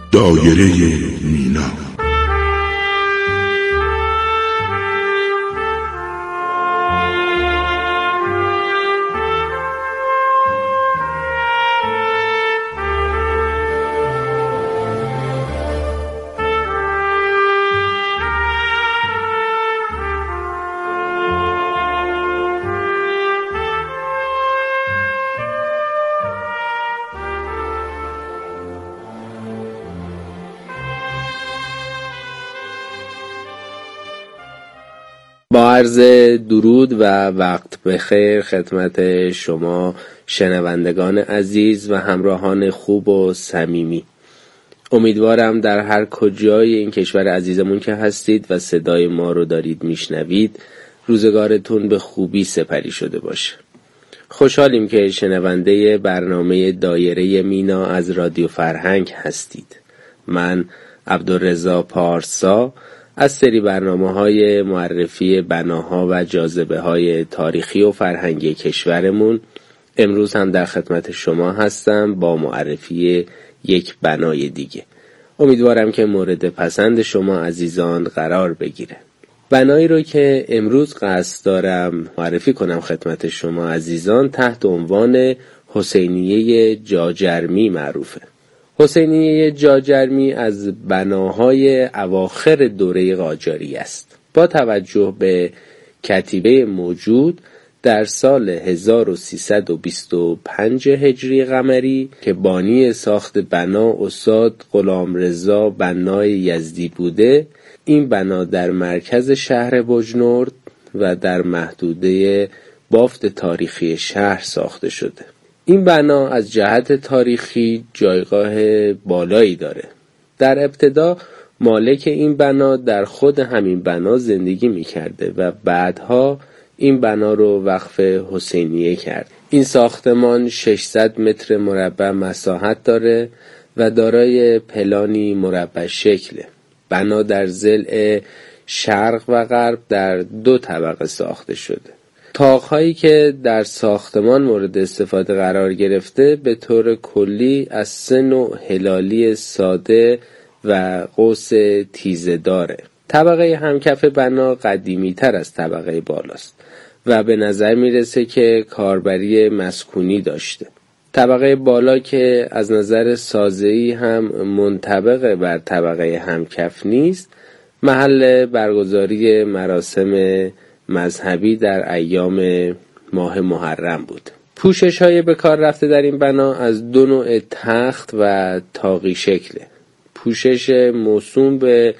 دایره مینا. با عرض درود و وقت بخیر خدمت شما شنوندگان عزیز و همراهان خوب و صمیمی. امیدوارم در هر کجای این کشور عزیزمون که هستید و صدای ما رو دارید میشنوید روزگارتون به خوبی سپری شده باشه. خوشحالیم که شنونده برنامه دایره مینا از رادیو فرهنگ هستید. من عبدالرضا پارسا از سری برنامه‌های معرفی بناها و جاذبه‌های تاریخی و فرهنگی کشورمون امروز هم در خدمت شما هستم با معرفی یک بنای دیگه. امیدوارم که مورد پسند شما عزیزان قرار بگیره. بنایی رو که امروز قصد دارم معرفی کنم خدمت شما عزیزان تحت عنوان حسینیه جاجرمی معروفه. حسینیه جاجرمی از بناهای اواخر دوره قاجاری است. با توجه به کتیبه موجود در سال 1325 هجری قمری که بانی ساخت بنا استاد غلامرضا بنای یزدی بوده، این بنا در مرکز شهر بجنورد و در محدوده بافت تاریخی شهر ساخته شده. این بنا از جهت تاریخی جایگاه بالایی داره. در ابتدا مالک این بنا در خود همین بنا زندگی می‌کرده و بعدها این بنا رو وقف حسینیه کرد. این ساختمان 600 متر مربع مساحت داره و دارای پلانی مربع شکله. بنا در ضلع شرق و غرب در 2 طبقه ساخته شده. طاق‌هایی که در ساختمان مورد استفاده قرار گرفته به طور کلی از 3 نوع هلالی ساده و قوس تیزه داره. طبقه همکف بنا قدیمی تر از طبقه بالاست و به نظر میرسه که کاربری مسکونی داشته. طبقه بالا که از نظر سازه‌ای هم منطبق بر طبقه همکف نیست، محل برگزاری مراسم مذهبی در ایام ماه محرم بود. پوشش‌های به کار رفته در این بنا از 2 نوع تخت و طاقی شکله. پوشش موسوم به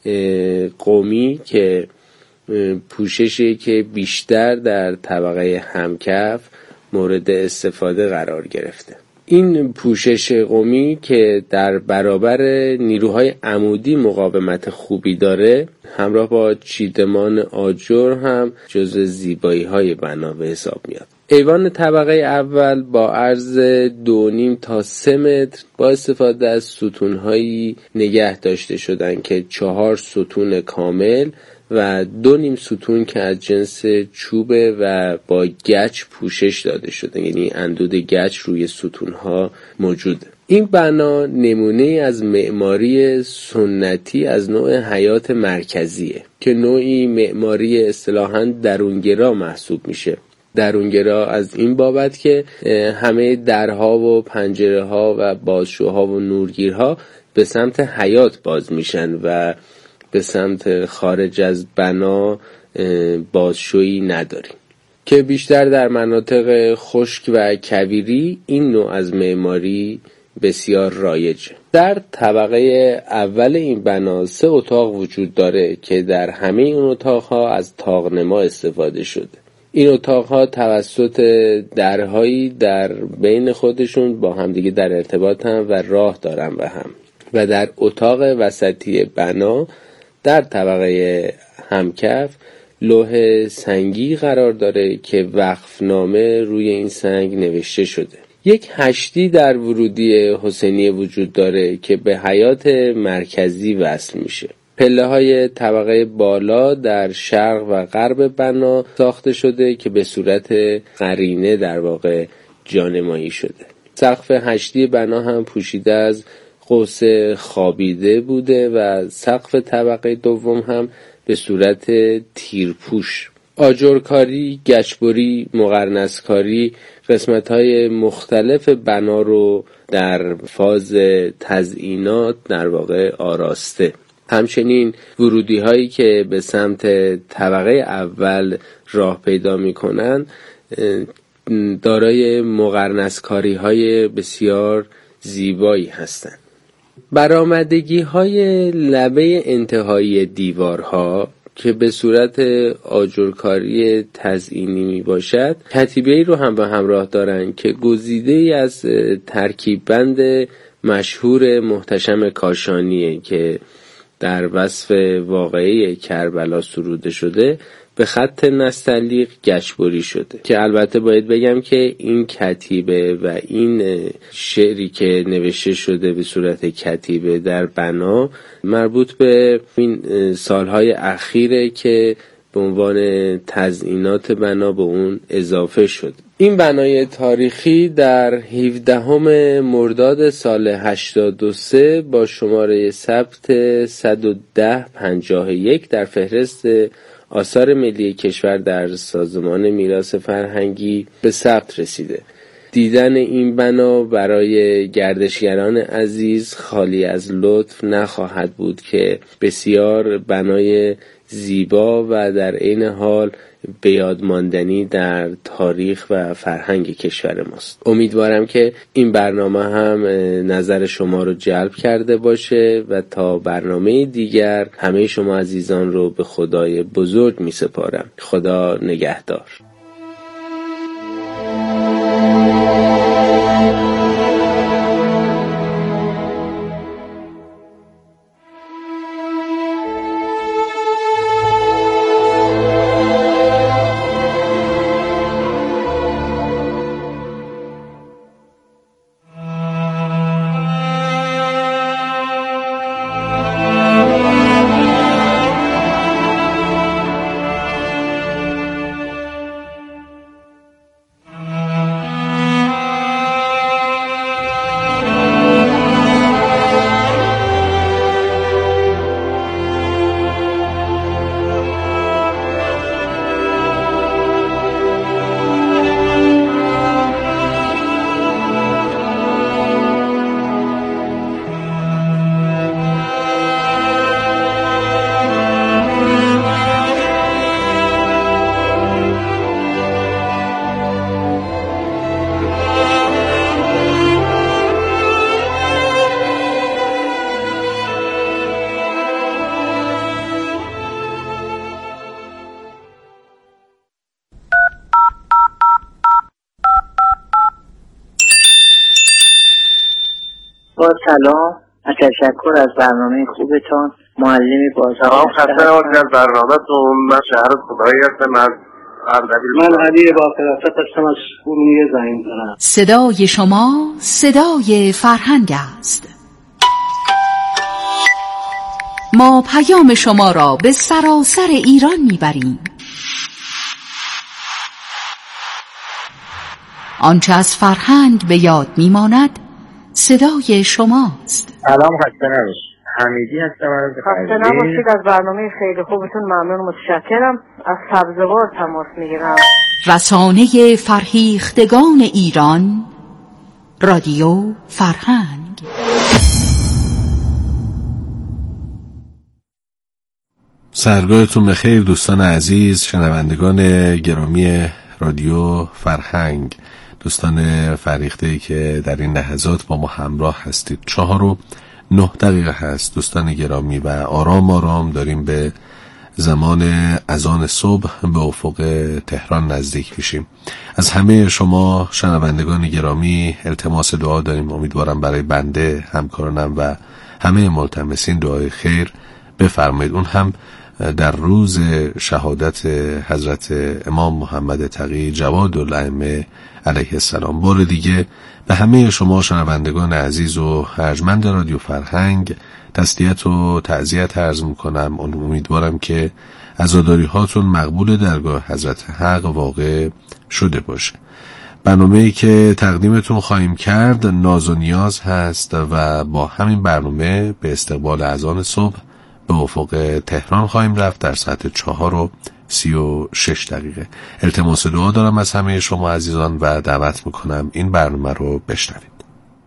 قمی که پوششی که بیشتر در طبقه همکف مورد استفاده قرار گرفته. این پوشش قمی که در برابر نیروهای عمودی مقاومت خوبی داره، همراه با چیدمان آجر هم جزو زیبایی‌های بنا به حساب میاد. ایوان طبقه اول با عرض 2.5 تا 3 متر با استفاده از ستون‌هایی نگه داشته شدن که 4 ستون کامل و 2.5 ستون که از جنس چوبه و با گچ پوشش داده شده، یعنی اندود گچ روی ستونها موجوده. این بنا نمونه از معماری سنتی از نوع حیات مرکزیه که نوعی معماری اصطلاحاً درونگرا محسوب میشه. درونگرا از این بابت که همه درها و پنجره‌ها و بازشوها و نورگیرها به سمت حیات باز میشن و به سمت خارج از بنا بازشویی نداریم که بیشتر در مناطق خشک و کویری این نوع از معماری بسیار رایجه. در طبقه اول این بنا 3 اتاق وجود داره که در همه این اتاقها از طاق‌نما استفاده شده. این اتاقها توسط درهایی در بین خودشون با همدیگه در ارتباط هم و راه دارن و در اتاق وسطی بنا در طبقه همکف لوح سنگی قرار داره که وقفنامه روی این سنگ نوشته شده. یک هشتی در ورودی حسینیه وجود داره که به حیات مرکزی وصل میشه. پله های طبقه بالا در شرق و غرب بنا ساخته شده که به صورت قرینه در واقع جانمایی شده. سقف هشتی بنا هم پوشیده از قوس خوابیده بوده و سقف طبقه دوم هم به صورت تیرپوش. آجرکاری، گچبری، مقرنسکاری قسمت‌های مختلف بنا رو در فاز تزیینات در واقع آراسته. همچنین ورودی هایی که به سمت طبقه اول راه پیدا می کنن دارای مقرنسکاری های بسیار زیبایی هستند. برآمدگی های لبه انتهایی دیوارها که به صورت آجرکاری تزیینی می باشد، کتیبه‌ای رو هم به همراه دارند که گزیده‌ای از ترکیب بند مشهور محتشم کاشانیه که در وصف واقعی کربلا سروده شده به خط نستعلیق گچبری شده، که البته باید بگم که این کتیبه و این شعری که نوشته شده به صورت کتیبه در بنا مربوط به این سالهای اخیره که به عنوان تزیینات بنا به اون اضافه شد. این بنای تاریخی در 17 مرداد سال 83 با شماره ثبت 11051 در فهرست آثار ملی کشور در سازمان میراث فرهنگی به ثبت رسیده. دیدن این بنا برای گردشگران عزیز خالی از لطف نخواهد بود که بسیار بنای زیبا و در عین حال به یاد ماندنی در تاریخ و فرهنگ کشور ماست. امیدوارم که این برنامه هم نظر شما رو جلب کرده باشه و تا برنامه دیگر همه شما عزیزان رو به خدای بزرگ می سپارم. خدا نگهدار. سلام، تشکر از برنامه خوبتان. معلمی بازار. سلام، خسته نباشید از برنامه‌تون. من شهر خدایی هستم از اردبیل. من علی باقرافت هستم از ارومیه زنگ می‌زنم. صدای شما صدای فرهنگ است. ما پیام شما را به سراسر ایران میبریم. آنچه از فرهنگ به یاد میماند صدای شماست. سلام، خسته نباشید. حمیدی هستم از خسته نباشید. از برنامه خیلی خوبتون ممنون، متشکرم. از سبزوار تماس میگیرم. رسانه فرهیختگان ایران، رادیو فرهنگ. سرگاهتون بخیر دوستان عزیز، شنوندگان گرامی رادیو فرهنگ، دوستان فرهیخته‌ای که در این لحظات با ما همراه هستید. 4:09 هست دوستان گرامی و آرام آرام داریم به زمان اذان صبح به افق تهران نزدیک میشیم. از همه شما شنوندگان گرامی التماس دعا داریم. امیدوارم برای بنده، همکارانم و همه ملتمسین دعای خیر بفرمایید. اون هم در روز شهادت حضرت امام محمد تقی جواد الائمه علیه السلام. بار دیگه به همه شما شنوندگان عزیز و ارجمند رادیو فرهنگ تسلیت و تعزیت عرض میکنم. امیدوارم که عزاداری هاتون مقبول درگاه حضرت حق واقع شده باشه. برنامه‌ای که تقدیمتون خواهیم کرد ناز و نیاز هست و با همین برنامه به استقبال اذان صبح به افق تهران خواهیم رفت در ساعت 4:36. التماس دعا دارم از همه شما عزیزان و دعوت میکنم این برنامه رو بشنوید.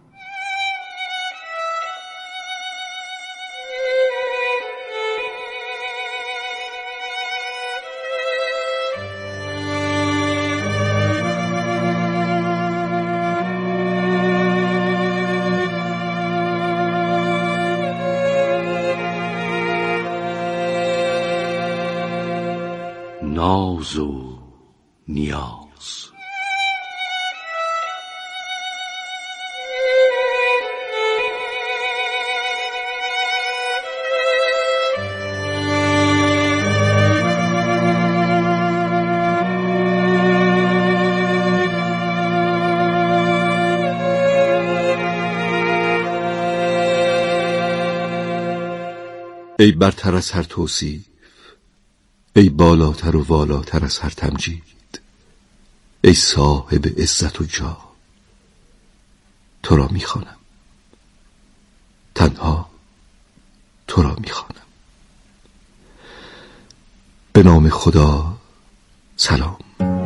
ناز و نیاز. ای برتر از هر توصیف، ای بالاتر و والاتر از هر تمجید، ای صاحب عزت و جاه، تو را میخوانم، تنها تو را میخوانم. به نام خدا، سلام.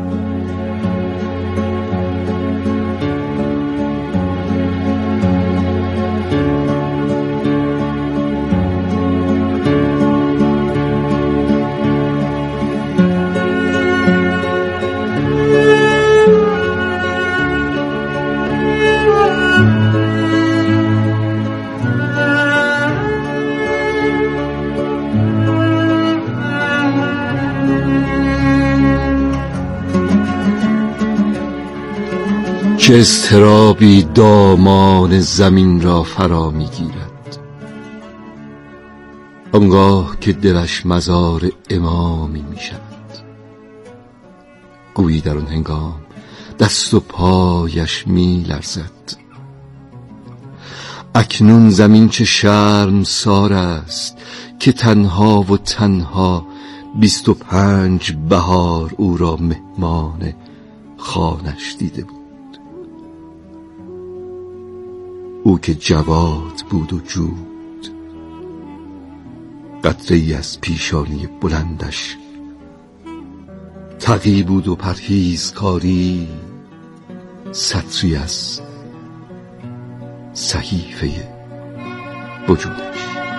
چه اضطرابی دامان زمین را فرا میگیرد، آنگاه که دلش مزار امامی می شود. گویی در آن هنگام دست و پایش می لرزد. اکنون زمین چه شرمسار است که تنها و تنها 25 بهار او را مهمان خانش دیده بود. او که جواد بود و جود، قطره‌ای از پیشانی بلندش تقی بود و پرهیزکاری سطری از صحیفه وجودش.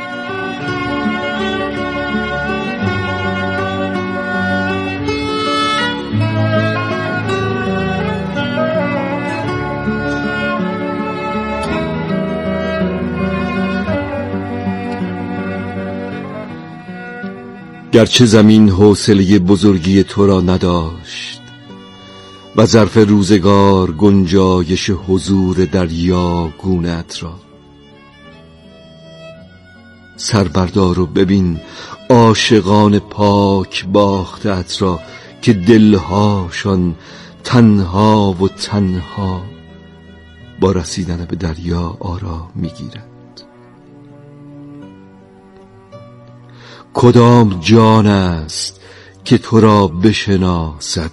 گرچه زمین حوصله بزرگی تو را نداشت و ظرف روزگار گنجایش حضور دریا گونه‌ات را، سر بردار و ببین عاشقان پاک باخته‌ات را که دلهاشان تنها و تنها با رسیدن به دریا آرام میگیرد. کدام جان است که تو را بشناسد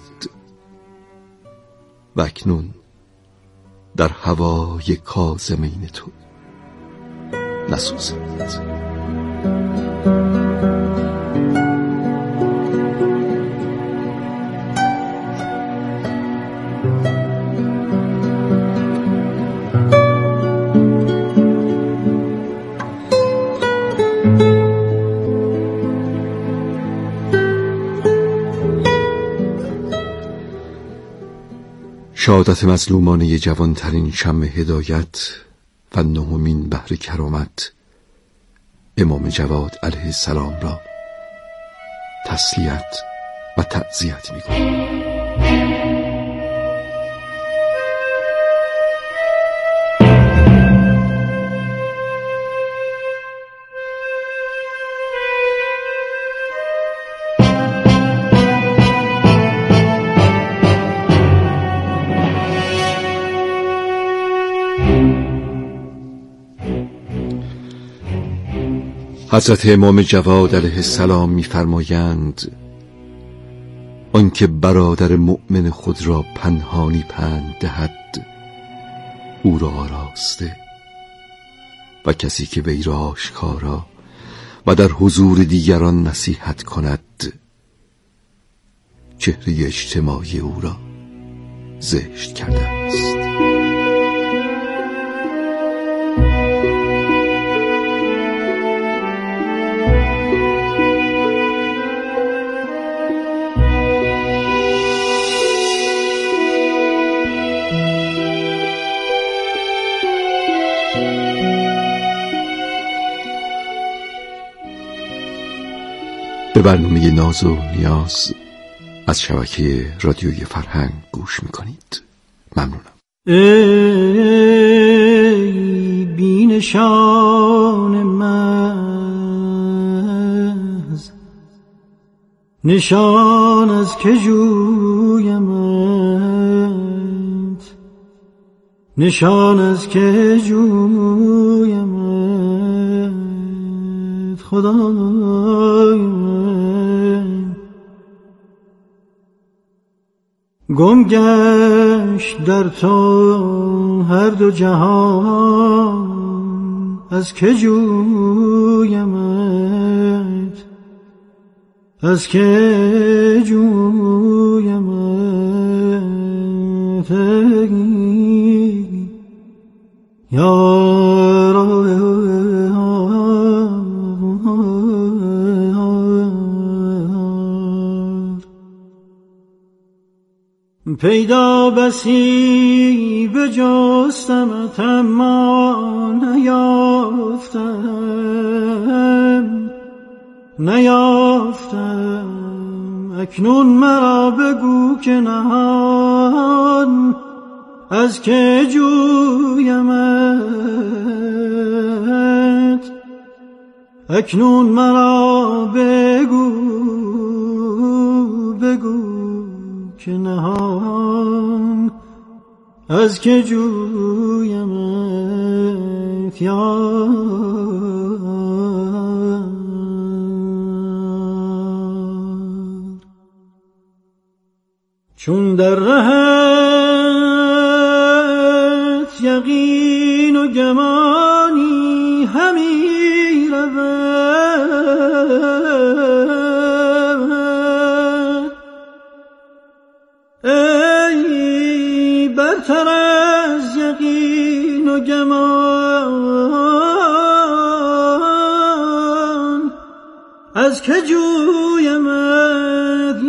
و اکنون در هوای کاظمین تو نسوزد؟ شهادت مظلومانه جوانترین شمع هدایت و 9مین بحر کرامت امام جواد علیه السلام را تسلیت و تعزیت می‌کنم. حضرت امام جواد علیه السلام می‌فرمایند آنکه برادر مؤمن خود را پنهانی پند دهد او را آراسته، و کسی که وی را آشکارا و در حضور دیگران نصیحت کند چهره اجتماعی او را زشت کرده است. به برنامه ناز و نیاز از شبکه رادیوی فرهنگ گوش میکنید. ممنونم. ای بینشان محض، نشان از که جویمت، نشان از که جویمت خدای گم گشت در تو هر دو جهان، از که جویمت، از که جویمت یارا پیدا بسی بجستمت اما نیافتم، اکنون مرا بگو که نهان از که جویمت، اکنون مرا بگو که نهان از که جویمت چون در رهت یقین و گمانی همی رود، ای برتر از یقین و گمان از که جویمت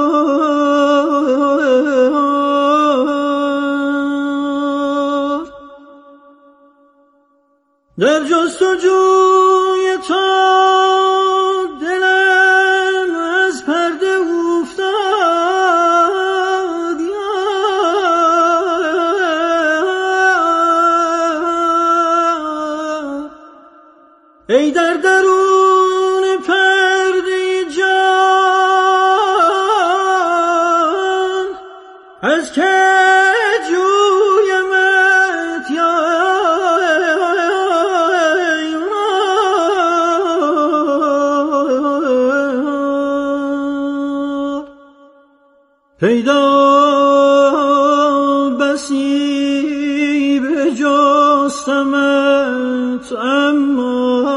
در جستجوی تو دلم از پرده افتاد، ای در درون پرده جان از که پیدا بسی بجستمت اما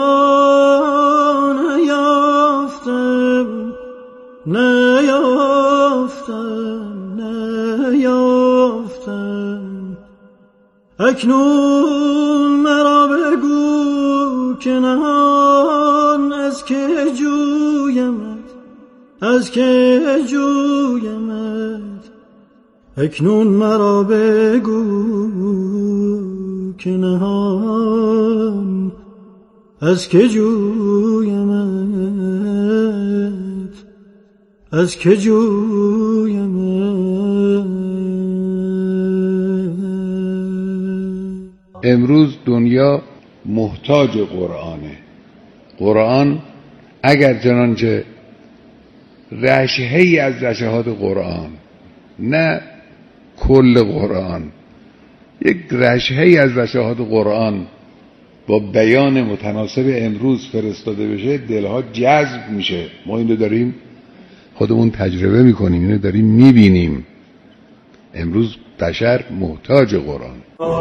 نیافتم، اکنون مرا بگو که نهان از که جویمت، اکنون مرا بگو که نهان از که جویمت، از که جویمت. امروز دنیا محتاج قرآنه. قرآن اگر چنانچه رشحه‌ای از رشحات قرآن، نه کل قرآن، یک رشحه‌ای از رشحات قرآن با بیان متناسب امروز فرستاده بشه، دلها جذب میشه. ما این رو داریم. خودمون تجربه میکنیم، اینو داریم میبینیم. امروز بشر محتاج قرآن.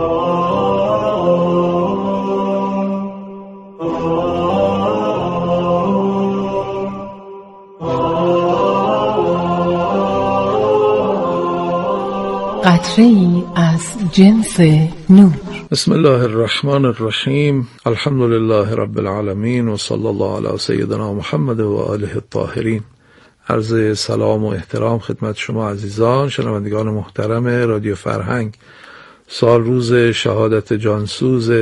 قطره‌ای از جنس نور. بسم الله الرحمن الرحیم. الحمد لله رب العالمین و صلی الله علی سیدنا محمد و آله الطاهرین. عرض سلام و احترام خدمت شما عزیزان شنوندگان محترم رادیو فرهنگ. سال روز شهادت جانسوز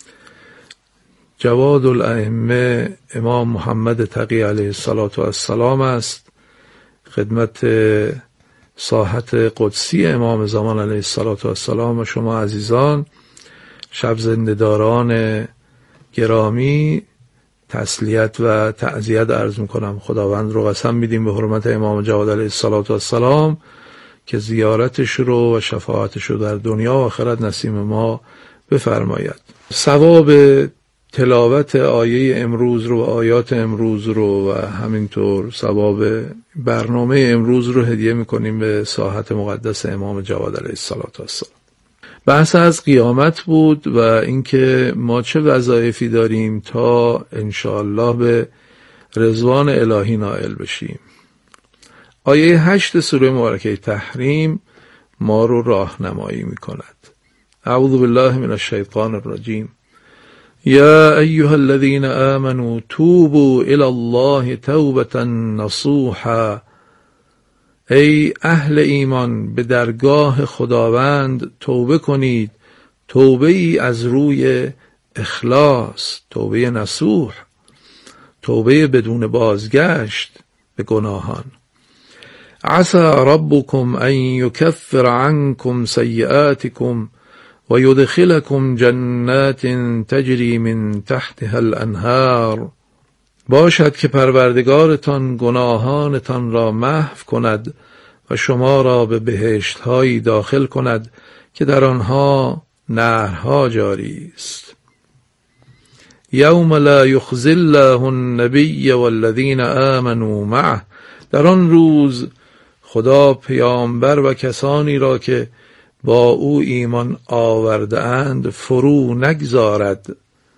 جواد الائمه امام محمد تقی علیه السلام است. خدمت ساحت قدسی امام زمان علیه السلام و شما عزیزان شب زنده‌داران گرامی تسلیت و تعزیت عرض میکنم. خداوند رو قسم میدیم به حرمت امام جواد علیه السلام که زیارتش رو و شفاعتش رو در دنیا و آخرت نصیب ما بفرماید. ثواب تلاوت آیه امروز رو و آیات امروز رو و همینطور ثواب برنامه امروز رو هدیه میکنیم به ساحت مقدس امام جواد علیه السلام. بحث از قیامت بود و اینکه ما چه وظایفی داریم تا انشاءالله به رضوان الهی نائل بشیم. آیه 8 سوره مبارکه تحریم ما رو راهنمایی میکند. اعوذ بالله من الشیطان الرجیم. یا ایها الذین آمنوا توبوا الی الله توبة نصوحا. ای اهل ایمان به درگاه خداوند توبه کنید، توبه ای از روی اخلاص، توبه نصوح، توبه بدون بازگشت به گناهان. عسى ربكم ان يكفر عنكم سيئاتكم و یدخلکم جنات تجری من تحتها الانهار. باشد که پروردگارتان گناهانتان را محو کند و شما را به بهشت‌هایی داخل کند که در آنها نهرها جاری است. یوم لا یخزی الله النبی والذین آمنوا معه. در آن روز خدا پیامبر و کسانی را که با او ایمان آورده اند فرو نگذارد،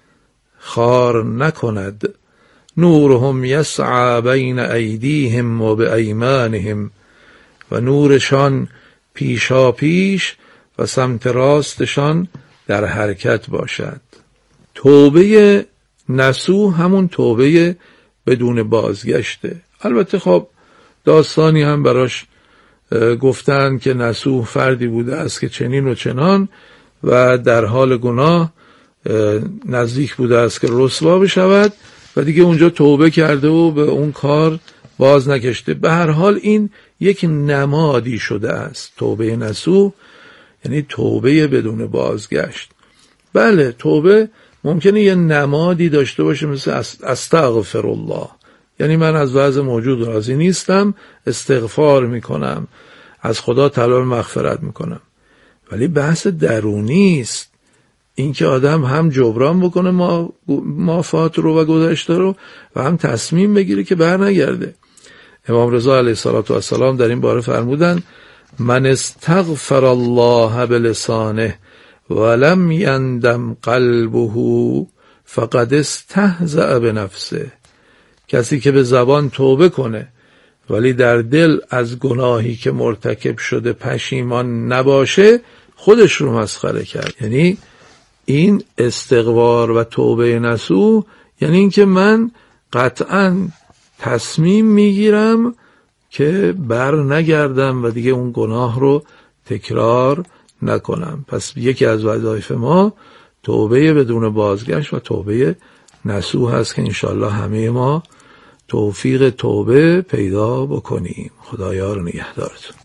خار نکند. نورهم یسعی بین ایدیهم و بایمانهم. و نورشان پیشا پیش و سمت راستشان در حرکت باشد. توبه نصوح همون توبه بدون بازگشته. البته خب داستانی هم براش گفتن که نصوح فردی بوده است که چنین و چنان و در حال گناه نزدیک بوده است که رسوا بشود و دیگه اونجا توبه کرده و به اون کار باز نگشته. به هر حال این یک نمادی شده است. توبه نصوح یعنی توبه بدون بازگشت. بله توبه ممکنه یه نمادی داشته باشه مثل استغفر الله، یعنی من از وضع موجود راضی نیستم، استغفار میکنم، از خدا طلب مغفرت میکنم. ولی بحث درونی است، این که آدم هم جبران بکنه مافات رو و گذشته رو و هم تصمیم بگیره که بر نگرده. امام رضا علیه السلام در این باره فرمودن من استغفر الله بلسانه ولم یندم قلبه فقد استهزأ بنفسه. کسی که به زبان توبه کنه ولی در دل از گناهی که مرتکب شده پشیمان نباشه خودش رو مسخره کرد. یعنی این استغفار و توبه نصوح یعنی این که من قطعاً تصمیم میگیرم که بر نگردم و دیگه اون گناه رو تکرار نکنم. پس یکی از وظایف ما توبه بدون بازگشت و توبه نصوح هست که انشالله همه ما توفیق توبه پیدا بکنیم. خدایا نگهدارتون.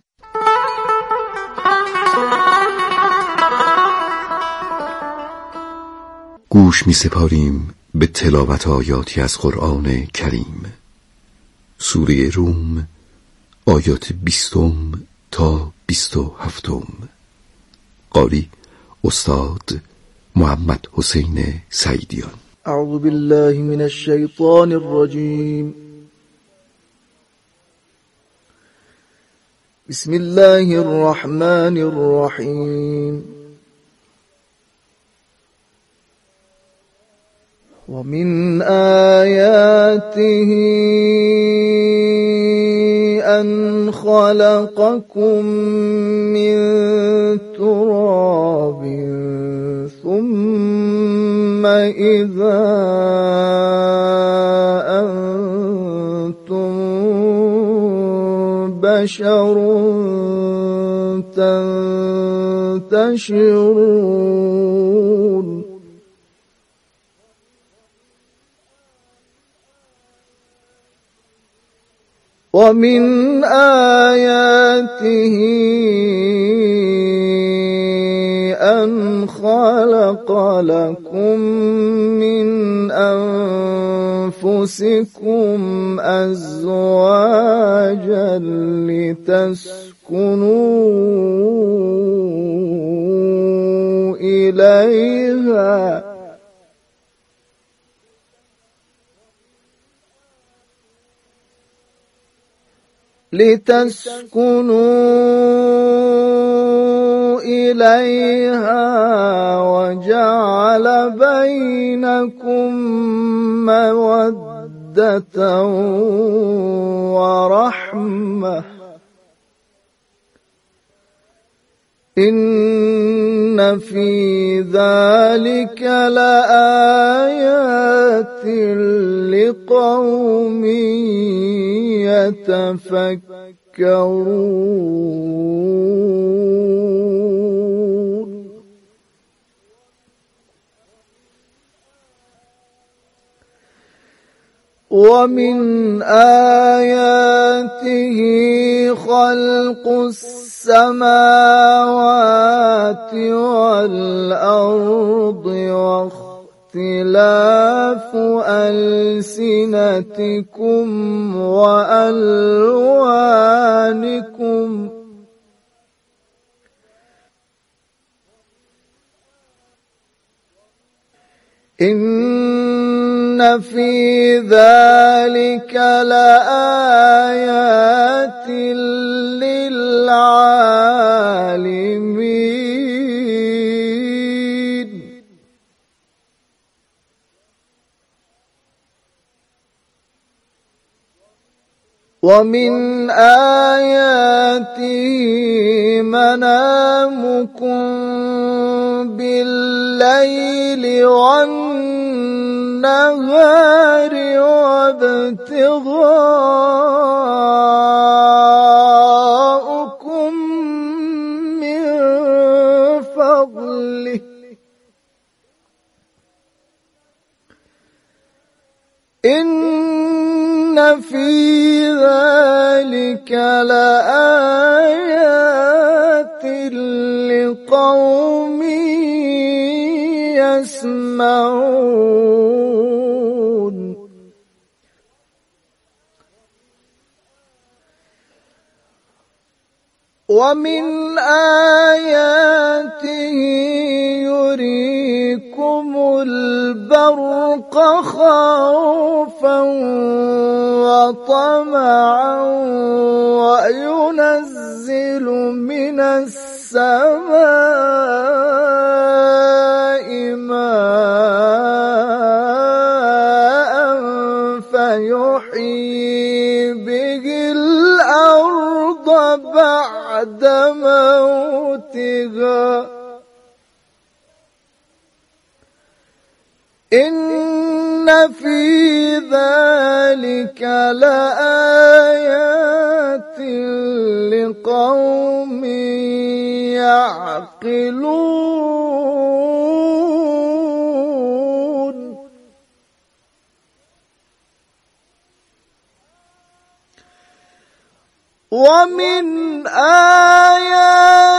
گوش می سپاریم به تلاوت آیاتی از قرآن کریم. سوره روم آیات 20 تا 27. قاری استاد محمد حسین سعیدیان. اعوذ بالله من الشیطان الرجیم. بسم الله الرحمن الرحيم ومن آياته أن خلقكم من تراب ثم إذا أنتم بشر تنتشرون ومن آياته أن خلق لكم من أنفسكم أزواجا لتسكنوا إليها وجعل بينكم مودة ورحمة إن في ذلك لآيات لقوم يتفكرون ومن آياته خلق السماوات والأرض واختلاف ألسنتكم وألوانكم إن في ذلك لآيات للعالمين ومن آياته منامكم بالليل والنهار وابتغاؤكم من فضله إن في ذلك لآيات لقوم يسمعون ومن آياته يريكم البرق خوفا وطمعا وينزل من السماء ماء فيحيي به الأرض بعد موتها إن في ذلك لآيات لقوم يعقلون ومن آيات